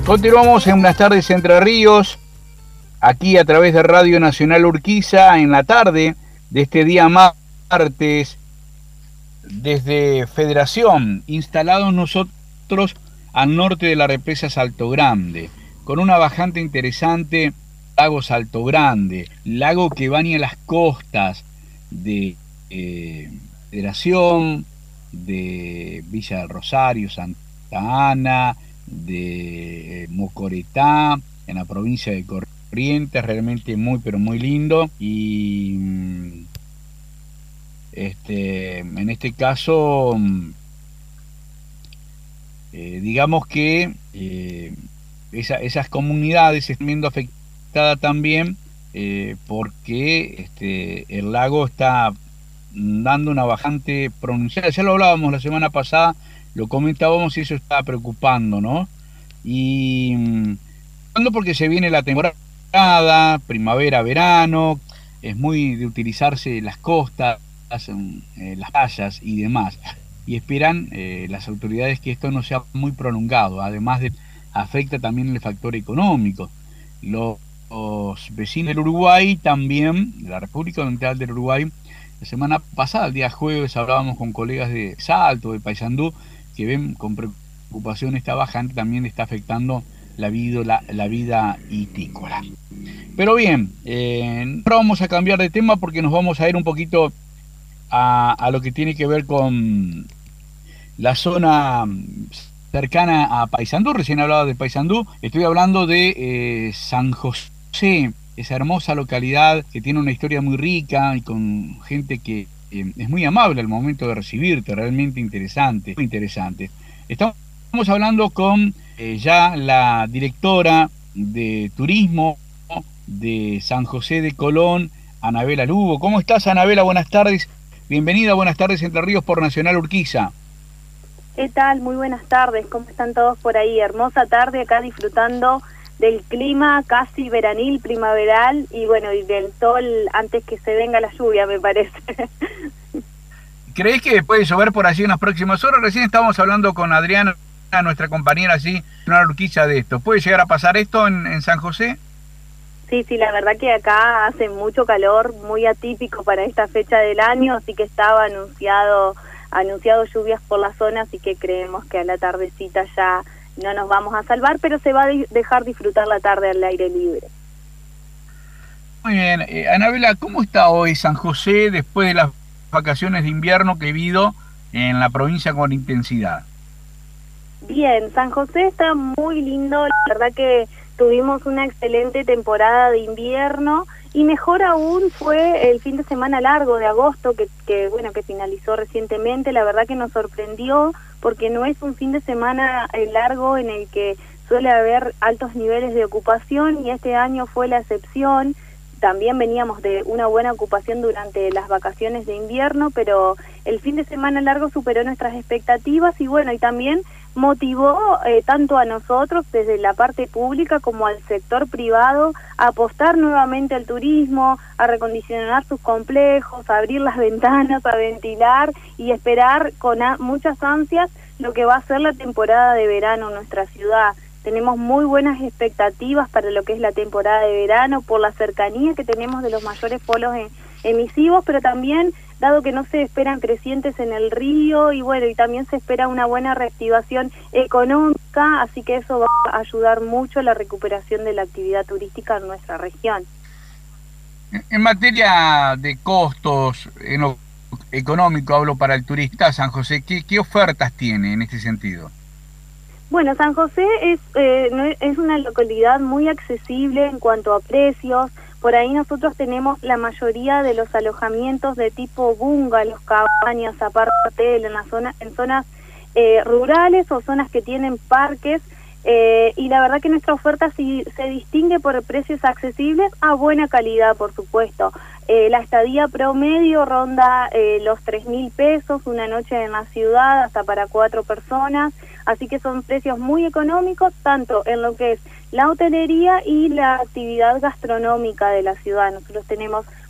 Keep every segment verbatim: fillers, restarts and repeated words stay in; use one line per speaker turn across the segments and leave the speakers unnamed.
Continuamos en Buenas tardes Entre Ríos, aquí a través de Radio Nacional Urquiza, en la tarde de este día martes, desde Federación, instalados nosotros al norte de la represa Salto Grande, con una bajante interesante, lago Salto Grande, lago que baña las costas de eh, Federación, de Villa del Rosario, Santa Ana, de Mocoretá, en la provincia de Corrientes, realmente muy pero muy lindo. Y este en este caso eh, digamos que eh, esa, esas comunidades están viendo afectadas también eh, porque este, el lago está dando una bajante pronunciada. Ya lo hablábamos la semana pasada, lo comentábamos y eso está preocupando, ¿no? Y cuando porque se viene la temporada, primavera, verano, es muy de utilizarse las costas, eh, las playas y demás. Y esperan eh, las autoridades que esto no sea muy prolongado, además de afecta también el factor económico. Los, los vecinos del Uruguay también, de la República Oriental del Uruguay, la semana pasada, el día jueves, hablábamos con colegas de Salto, de Paysandú, que ven con preocupación esta bajante, también está afectando la vida, la, la vida hitícola. Pero bien, eh, ahora vamos a cambiar de tema porque nos vamos a ir un poquito a, a lo que tiene que ver con la zona cercana a Paysandú. Recién hablaba de Paysandú, estoy hablando de eh, San José, esa hermosa localidad que tiene una historia muy rica y con gente que eh, es muy amable al momento de recibirte, realmente interesante, muy interesante. Estamos hablando con eh, ya la directora de turismo de San José de Colón, Anabela Lugo. ¿Cómo estás, Anabela? Buenas tardes. Bienvenida a Buenas tardes Entre Ríos por Nacional Urquiza.
¿Qué tal? Muy buenas tardes. ¿Cómo están todos por ahí? Hermosa tarde acá disfrutando del clima casi veranil, primaveral y bueno, y del sol antes que se venga la lluvia, me parece.
¿Crees que puede llover por allí en las próximas horas? Recién estábamos hablando con Adriana, nuestra compañera allí, en una Urquiza de esto. ¿Puede llegar a pasar esto en, en San José?
Sí, sí, la verdad que acá hace mucho calor, muy atípico para esta fecha del año, así que estaba anunciado, anunciado lluvias por la zona, así que creemos que a la tardecita ya no nos vamos a salvar, pero se va a dejar disfrutar la tarde al aire libre.
Muy bien. Eh, Anabela, ¿cómo está hoy San José después de las vacaciones de invierno que he vivido en la provincia con intensidad?
Bien, San José está muy lindo, la verdad que tuvimos una excelente temporada de invierno y mejor aún fue el fin de semana largo de agosto que, que bueno que finalizó recientemente. La verdad que nos sorprendió porque no es un fin de semana largo en el que suele haber altos niveles de ocupación y este año fue la excepción. También veníamos de una buena ocupación durante las vacaciones de invierno, pero el fin de semana largo superó nuestras expectativas y bueno, y también motivó eh, tanto a nosotros desde la parte pública como al sector privado a apostar nuevamente al turismo, a recondicionar sus complejos, a abrir las ventanas, a ventilar y esperar con a muchas ansias lo que va a ser la temporada de verano en nuestra ciudad. Tenemos muy buenas expectativas para lo que es la temporada de verano por la cercanía que tenemos de los mayores polos en, emisivos, pero también dado que no se esperan crecientes en el río y bueno, y también se espera una buena reactivación económica, así que eso va a ayudar mucho a la recuperación de la actividad turística en nuestra región.
En materia de costos, en lo económico hablo para el turista, San José, ¿qué, qué ofertas tiene en este sentido?
Bueno, San José es, eh, no es, es una localidad muy accesible en cuanto a precios. Por ahí nosotros tenemos la mayoría de los alojamientos de tipo bungalows, cabañas, apart hotel en la zona, en zonas eh, rurales o zonas que tienen parques. Eh, y la verdad que nuestra oferta sí, se distingue por precios accesibles a buena calidad, por supuesto. Eh, la estadía promedio ronda eh, los tres mil pesos, una noche en la ciudad, hasta para cuatro personas. Así que son precios muy económicos, tanto en lo que es la hotelería y la actividad gastronómica de la ciudad. Nosotros tenemos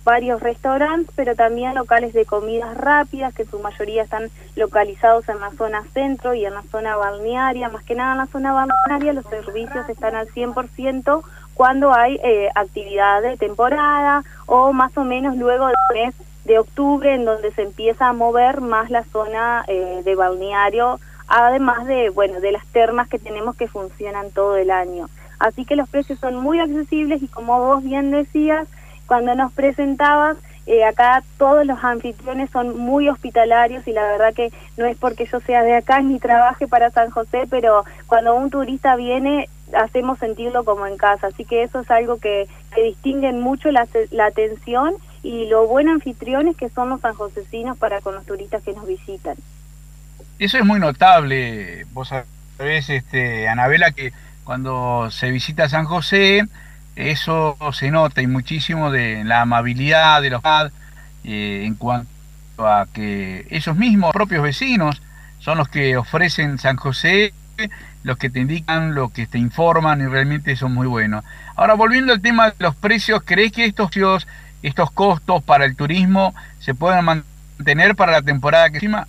varios restaurantes, pero también locales de comidas rápidas, que en su mayoría están localizados en la zona centro y en la zona balnearia. Más que nada en la zona balnearia los servicios están al cien por ciento cuando hay eh, actividad de temporada, o más o menos luego del mes de octubre, en donde se empieza a mover más la zona eh, de balneario, además de, bueno, de las termas que tenemos que funcionan todo el año. Así que los precios son muy accesibles y, como vos bien decías, cuando nos presentabas, eh, acá todos los anfitriones son muy hospitalarios, y la verdad que no es porque yo sea de acá ni trabaje para San José, pero cuando un turista viene hacemos sentirlo como en casa, así que eso es algo que, que distinguen mucho la, la atención y lo buen anfitriones que son los sanjosecinos para con los turistas que nos visitan.
Eso es muy notable. Vos sabés, este, Anabela, que cuando se visita San José, eso se nota, y muchísimo de la amabilidad de los eh, en cuanto a que esos mismos propios vecinos son los que ofrecen San José, los que te indican, los que te informan, y realmente son muy buenos. Ahora, volviendo al tema de los precios, ¿crees que estos, estos costos para el turismo se pueden mantener para la temporada que encima?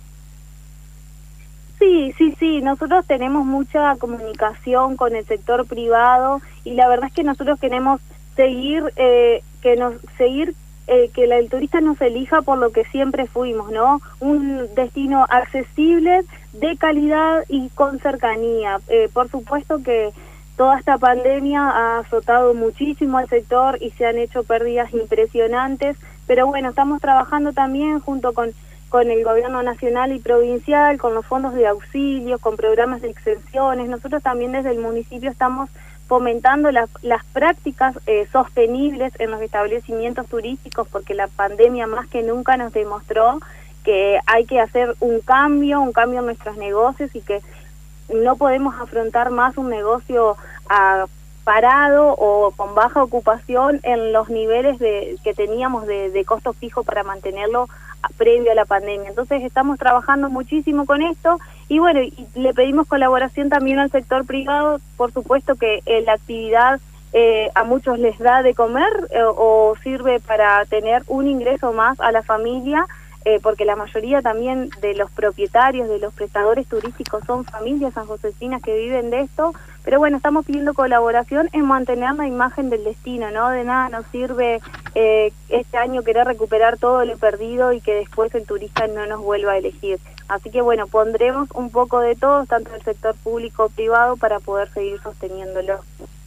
Sí, sí, sí, nosotros tenemos mucha comunicación con el sector privado, y la verdad es que nosotros queremos seguir, eh, que nos seguir eh, que la, el turista nos elija por lo que siempre fuimos, ¿no? Un destino accesible, de calidad y con cercanía. Eh, por supuesto que toda esta pandemia ha azotado muchísimo al sector y se han hecho pérdidas impresionantes, pero bueno, estamos trabajando también junto con con el gobierno nacional y provincial, con los fondos de auxilio, con programas de exenciones. Nosotros también desde el municipio estamos fomentando la, las prácticas eh, sostenibles en los establecimientos turísticos, porque la pandemia más que nunca nos demostró que hay que hacer un cambio, un cambio en nuestros negocios, y que no podemos afrontar más un negocio a parado o con baja ocupación en los niveles de que teníamos de, de costo fijo para mantenerlo previo a la pandemia. Entonces estamos trabajando muchísimo con esto, y bueno, y le pedimos colaboración también al sector privado. Por supuesto que eh, la actividad eh, a muchos les da de comer eh, o sirve para tener un ingreso más a la familia, eh, porque la mayoría también de los propietarios, de los prestadores turísticos, son familias sanjosecinas que viven de esto. Pero bueno, estamos pidiendo colaboración en mantener la imagen del destino, ¿no? De nada nos sirve eh, este año querer recuperar todo lo perdido y que después el turista no nos vuelva a elegir. Así que bueno, pondremos un poco de todo, tanto el sector público o privado, para poder seguir sosteniéndolo.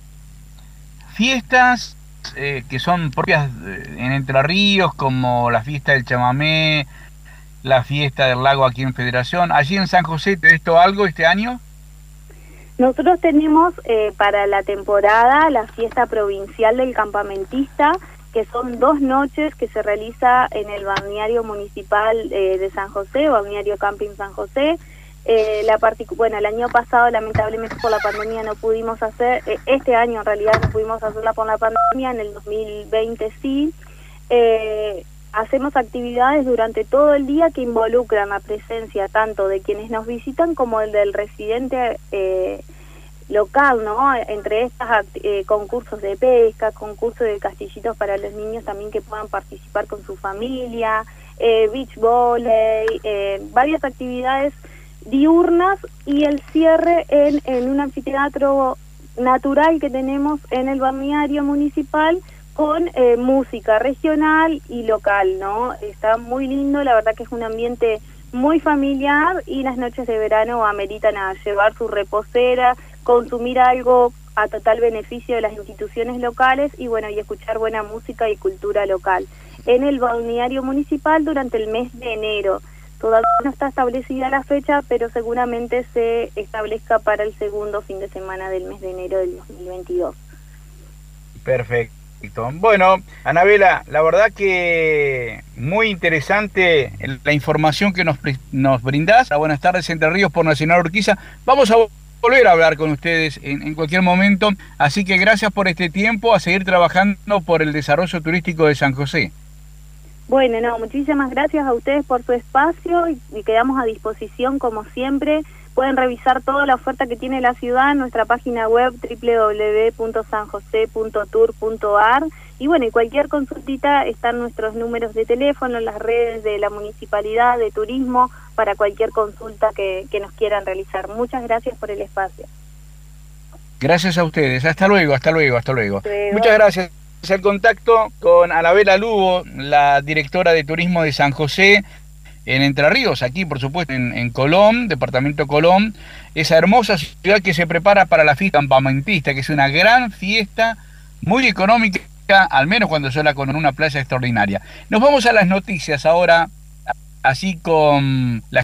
Fiestas eh, que son propias en Entre Ríos, como la fiesta del chamamé, la fiesta del lago aquí en Federación. ¿Allí en San José te esto algo este año?
Nosotros tenemos eh, para la temporada la fiesta provincial del campamentista, que son dos noches que se realiza en el balneario municipal eh, de San José, balneario Camping San José. Eh, la particu bueno, el año pasado lamentablemente por la pandemia no pudimos hacer, eh, este año en realidad no pudimos hacerla por la pandemia, en el dos mil veinte sí. Eh, hacemos actividades durante todo el día que involucran la presencia tanto de quienes nos visitan como el del residente eh, local, ¿no? Entre estas eh, concursos de pesca, concursos de castillitos para los niños también que puedan participar con su familia, eh, beach volley, eh, varias actividades diurnas, y el cierre en, en un anfiteatro natural que tenemos en el balneario municipal, con eh, música regional y local, ¿no? Está muy lindo, la verdad que es un ambiente muy familiar, y las noches de verano ameritan a llevar su reposera, consumir algo a total beneficio de las instituciones locales, y bueno, y escuchar buena música y cultura local. En el balneario municipal durante el mes de enero. Todavía no está establecida la fecha, pero seguramente se establezca para el segundo fin de semana del mes de enero del dos mil veintidós.
Perfecto. Bueno, Anabela, la verdad que muy interesante la información que nos, nos brindás. Buenas tardes, Entre Ríos por Nacional Urquiza. Vamos a volver a hablar con ustedes en, en cualquier momento, así que gracias por este tiempo, a seguir trabajando por el desarrollo turístico de San José.
Bueno, no, muchísimas gracias a ustedes por su espacio, y, y quedamos a disposición como siempre pueden revisar toda la oferta que tiene la ciudad en nuestra página web doble u doble u doble u punto san josé punto tour punto a r. Y bueno, y cualquier consultita están nuestros números de teléfono, las redes de la municipalidad, de turismo, para cualquier consulta que, que nos quieran realizar. Muchas gracias por el espacio.
Gracias a ustedes. Hasta luego, hasta luego, hasta luego.
Hasta luego.
Muchas gracias. El contacto con Anabela Lugo, la directora de turismo de San José, en Entre Ríos, aquí por supuesto en, en Colón, departamento Colón, esa hermosa ciudad que se prepara para la fiesta campamentista, que es una gran fiesta, muy económica, al menos cuando sola con una playa extraordinaria. Nos vamos a las noticias ahora, así con la